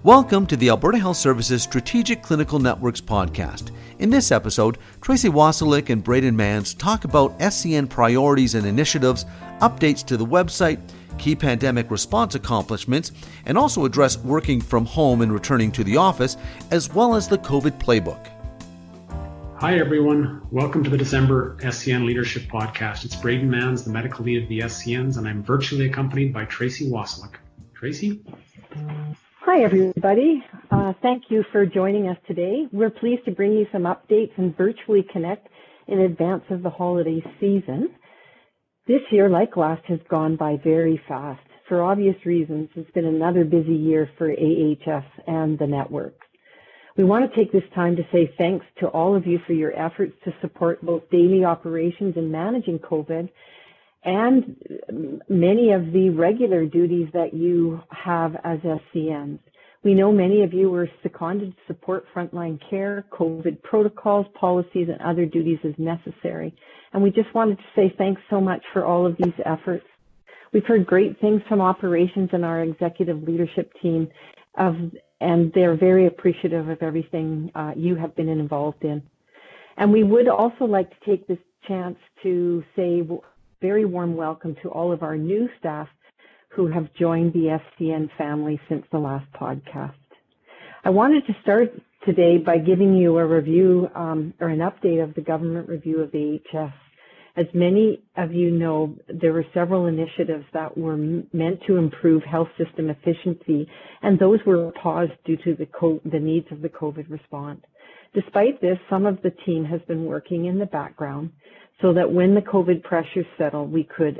Welcome to the Alberta Health Services Strategic Clinical Networks podcast. In this episode, Tracy Wasilek and Braden Mans talk about SCN priorities and initiatives, updates to the website, key pandemic response accomplishments, and also address working from home and returning to the office, as well as the COVID playbook. Hi everyone, welcome to the December SCN Leadership Podcast. It's Braden Mans, the medical lead of the SCNs, and I'm virtually accompanied by Tracy Wasilek. Tracy? Hi everybody, thank you for joining us today. We're pleased to bring you some updates and virtually connect in advance of the holiday season. This year, like last, has gone by very fast. For obvious reasons, it's been another busy year for AHS and the networks. We want to take this time to say thanks to all of you for your efforts to support both daily operations in managing COVID and many of the regular duties that you have as SCNs. We know many of you were seconded to support frontline care, COVID protocols, policies, and other duties as necessary. And we just wanted to say thanks so much for all of these efforts. We've heard great things from operations and our executive leadership team, and they're very appreciative of everything you have been involved in. And we would also like to take this chance to say very warm welcome to all of our new staff who have joined the SCN family since the last podcast. I wanted to start today by giving you a review or an update of the government review of AHS. As many of you know, there were several initiatives that were meant to improve health system efficiency, and those were paused due to the needs of the COVID response. Despite this, some of the team has been working in the background so that when the COVID pressures settle, we could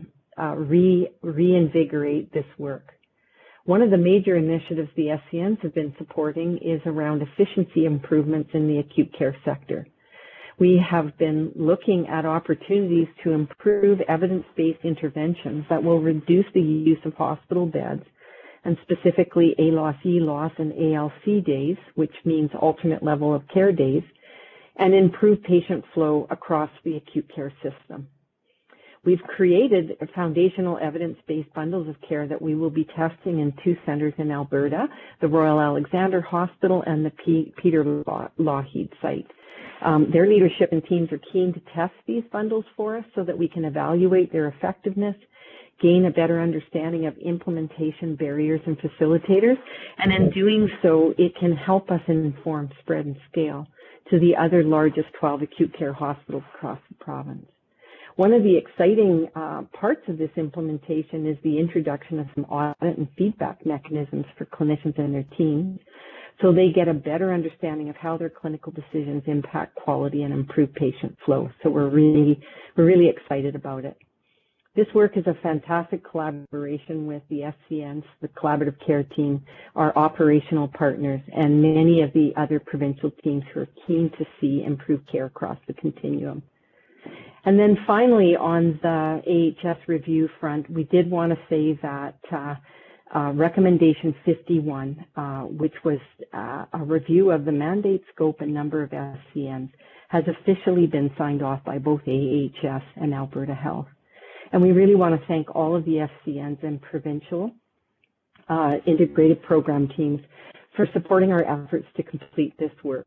reinvigorate this work. One of the major initiatives the SCNs have been supporting is around efficiency improvements in the acute care sector. We have been looking at opportunities to improve evidence-based interventions that will reduce the use of hospital beds, and specifically ALOS, ELOS, and ALC days, which means alternate level of care days, and improve patient flow across the acute care system. We've created foundational evidence-based bundles of care that we will be testing in two centers in Alberta, the Royal Alexander Hospital and the Peter Lougheed site. Their leadership and teams are keen to test these bundles for us so that we can evaluate their effectiveness, gain a better understanding of implementation barriers and facilitators, and in doing so, it can help us inform spread and scale to the other largest 12 acute care hospitals across the province. One of the exciting parts of this implementation is the introduction of some audit and feedback mechanisms for clinicians and their teams, so they get a better understanding of how their clinical decisions impact quality and improve patient flow. So we're really excited about it. This work is a fantastic collaboration with the SCNs, the collaborative care team, our operational partners, and many of the other provincial teams who are keen to see improved care across the continuum. And then finally, on the AHS review front, we did want to say that Recommendation 51, which was a review of the mandate, scope, and number of SCNs, has officially been signed off by both AHS and Alberta Health. And we really want to thank all of the SCNs and provincial integrated program teams for supporting our efforts to complete this work.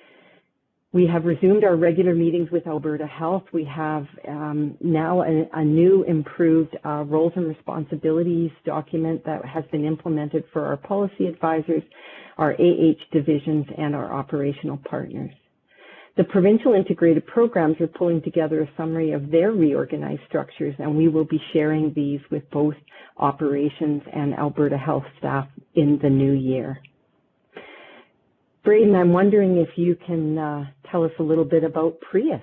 We have resumed our regular meetings with Alberta Health. We have now a new improved roles and responsibilities document that has been implemented for our policy advisors, our divisions, and our operational partners. The provincial integrated programs are pulling together a summary of their reorganized structures, and we will be sharing these with both operations and Alberta Health staff in the new year. Braden, I'm wondering if you can tell us a little bit about Prius.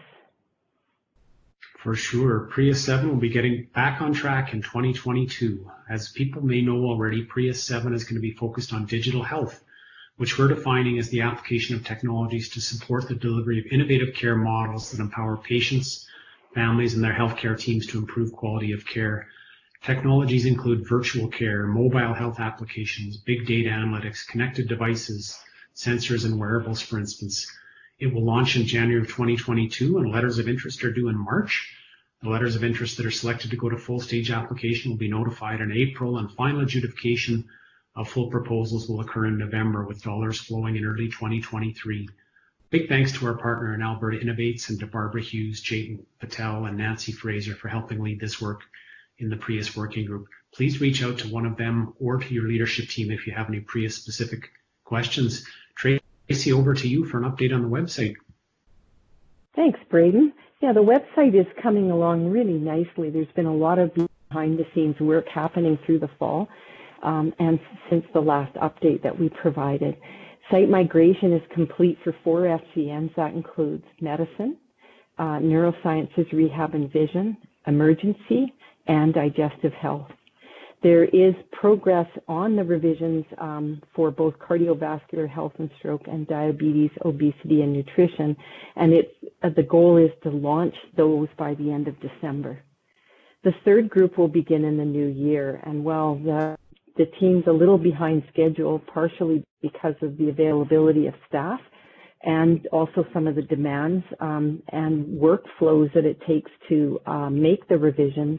For sure. Prius 7 will be getting back on track in 2022. As people may know already, Prius 7 is going to be focused on digital health, which we're defining as the application of technologies to support the delivery of innovative care models that empower patients, families, and their healthcare teams to improve quality of care. Technologies include virtual care, mobile health applications, big data analytics, connected devices, sensors, and wearables, for instance. It will launch in January of 2022, and letters of interest are due in March. The letters of interest that are selected to go to full stage application will be notified in April, and final adjudication Full proposals will occur in November with dollars flowing in early 2023. Big thanks to our partner in Alberta Innovates and to Barbara Hughes, Jayton Patel, and Nancy Fraser for helping lead this work in the Prius Working Group. Please reach out to one of them or to your leadership team if you have any Prius-specific questions. Tracy, over to you for an update on the website. Thanks, Braden. Yeah, the website is coming along really nicely. There's been a lot of behind-the-scenes work happening through the fall and since the last update that we provided. Site migration is complete for 4 FCNs. That includes medicine, neurosciences, rehab and vision, emergency, and digestive health. There is progress on the revisions for both cardiovascular health and stroke and diabetes, obesity, and nutrition, and the goal is to launch those by the end of December. The third group will begin in the new year, and while the team's a little behind schedule, partially because of the availability of staff and also some of the demands and workflows that it takes to make the revisions,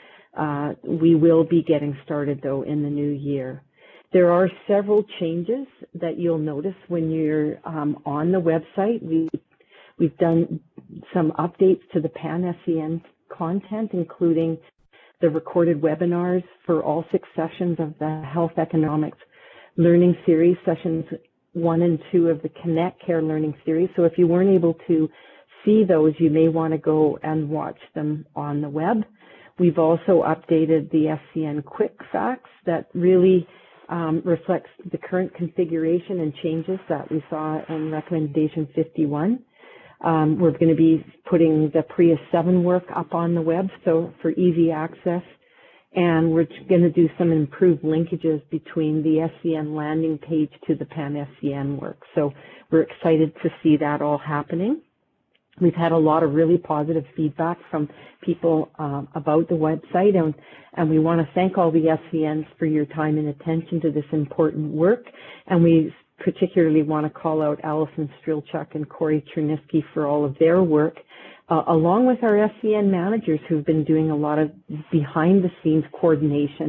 we will be getting started though in the new year. There are several changes that you'll notice when you're on the website. We've done some updates to the Pan-SCN content, including the recorded webinars for all 6 sessions of the Health Economics Learning Series, sessions 1 and 2 of the Connect Care Learning Series. So if you weren't able to see those, you may want to go and watch them on the web. We've also updated the SCN Quick Facts that really reflects the current configuration and changes that we saw in Recommendation 51. We're going to be putting the Prius 7 work up on the web, so for easy access. And we're going to do some improved linkages between the SCN landing page to the Pan-SCN work. So we're excited to see that all happening. We've had a lot of really positive feedback from people about the website, and we want to thank all the SCNs for your time and attention to this important work. And we particularly want to call out Allison Strilchuk and Corey Chernisky for all of their work, along with our SCN managers who've been doing a lot of behind-the-scenes coordination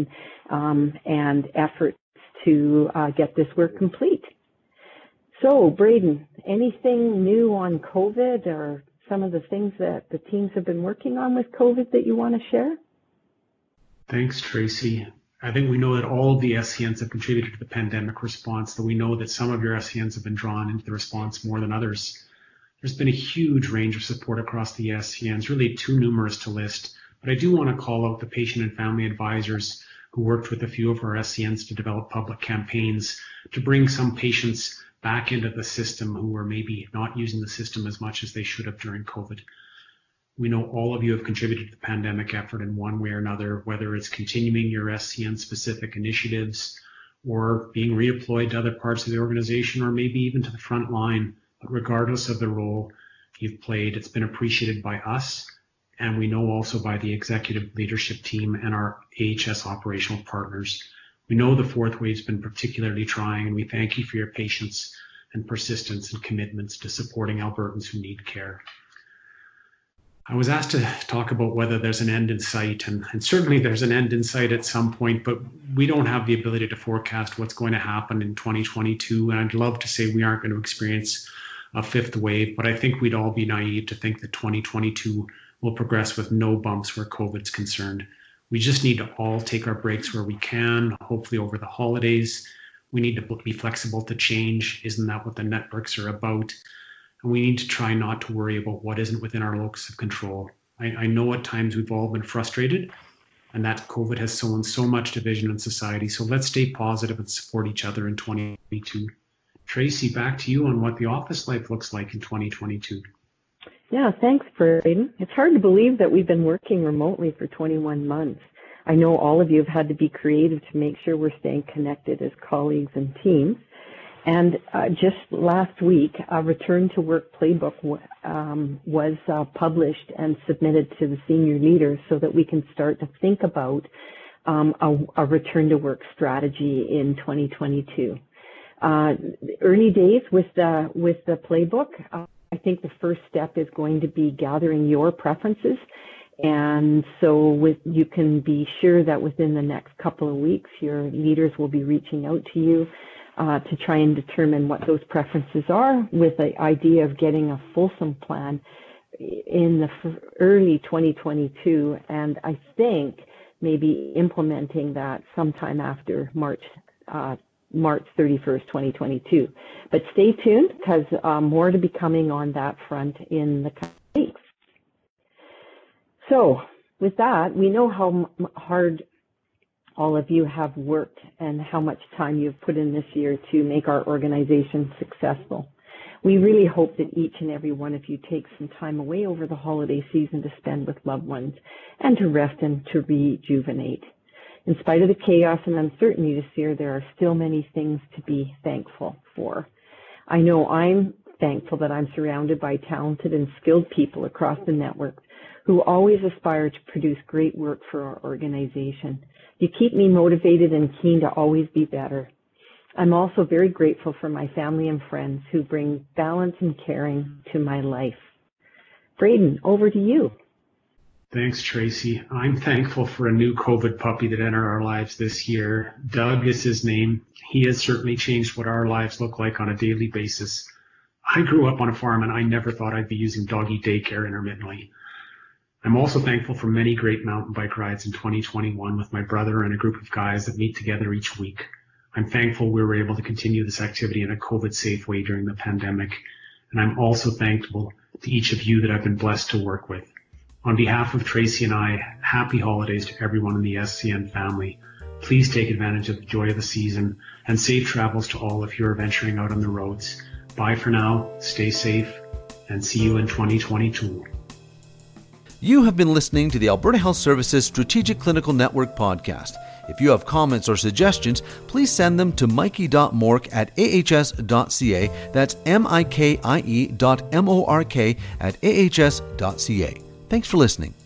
and efforts to get this work complete. So, Braden, anything new on COVID or some of the things that the teams have been working on with COVID that you want to share? Thanks, Tracy. I think we know that all of the SCNs have contributed to the pandemic response, though we know that some of your SCNs have been drawn into the response more than others. There's been a huge range of support across the SCNs, really too numerous to list, but I do want to call out the patient and family advisors who worked with a few of our SCNs to develop public campaigns to bring some patients back into the system who were maybe not using the system as much as they should have during COVID. We know all of you have contributed to the pandemic effort in one way or another, whether it's continuing your SCN-specific initiatives or being redeployed to other parts of the organization or maybe even to the front line. But regardless of the role you've played, it's been appreciated by us, and we know also by the executive leadership team and our AHS operational partners. We know the fourth wave's been particularly trying, and we thank you for your patience and persistence and commitments to supporting Albertans who need care. I was asked to talk about whether there's an end in sight, and certainly there's an end in sight at some point, but we don't have the ability to forecast what's going to happen in 2022, and I'd love to say we aren't going to experience a fifth wave, but I think we'd all be naive to think that 2022 will progress with no bumps where COVID's concerned. We just need to all take our breaks where we can, hopefully over the holidays. We need to be flexible to change. Isn't that what the networks are about? And we need to try not to worry about what isn't within our locus of control. I know at times we've all been frustrated and that COVID has sown so much division in society. So let's stay positive and support each other in 2022. Tracy, back to you on what the office life looks like in 2022. Yeah, thanks, Braden. It's hard to believe that we've been working remotely for 21 months. I know all of you have had to be creative to make sure we're staying connected as colleagues and teams. And just last week, a return to work playbook was published and submitted to the senior leaders so that we can start to think about a return to work strategy in 2022. Early days with the playbook. I think the first step is going to be gathering your preferences And so you can be sure that within the next couple of weeks, your leaders will be reaching out to you to try and determine what those preferences are, with the idea of getting a fulsome plan in the early 2022. And I think maybe implementing that sometime after March 31st, 2022. But stay tuned, because more to be coming on that front in the coming weeks. So with that, we know how hard all of you have worked and how much time you've put in this year to make our organization successful. We really hope that each and every one of you takes some time away over the holiday season to spend with loved ones and to rest and to rejuvenate. In spite of the chaos and uncertainty this year, there are still many things to be thankful for. I know I'm thankful that I'm surrounded by talented and skilled people across the network who always aspire to produce great work for our organization. You keep me motivated and keen to always be better. I'm also very grateful for my family and friends who bring balance and caring to my life. Braden, over to you. Thanks, Tracy. I'm thankful for a new COVID puppy that entered our lives this year. Doug is his name. He has certainly changed what our lives look like on a daily basis. I grew up on a farm and I never thought I'd be using doggy daycare intermittently. I'm also thankful for many great mountain bike rides in 2021 with my brother and a group of guys that meet together each week. I'm thankful we were able to continue this activity in a COVID-safe way during the pandemic. And I'm also thankful to each of you that I've been blessed to work with. On behalf of Tracy and I, happy holidays to everyone in the SCN family. Please take advantage of the joy of the season, and safe travels to all if you're venturing out on the roads. Bye for now, stay safe, and see you in 2022. You have been listening to the Alberta Health Services Strategic Clinical Network podcast. If you have comments or suggestions, please send them to mikey.mork@ahs.ca. That's mikie.mork@ahs.ca. Thanks for listening.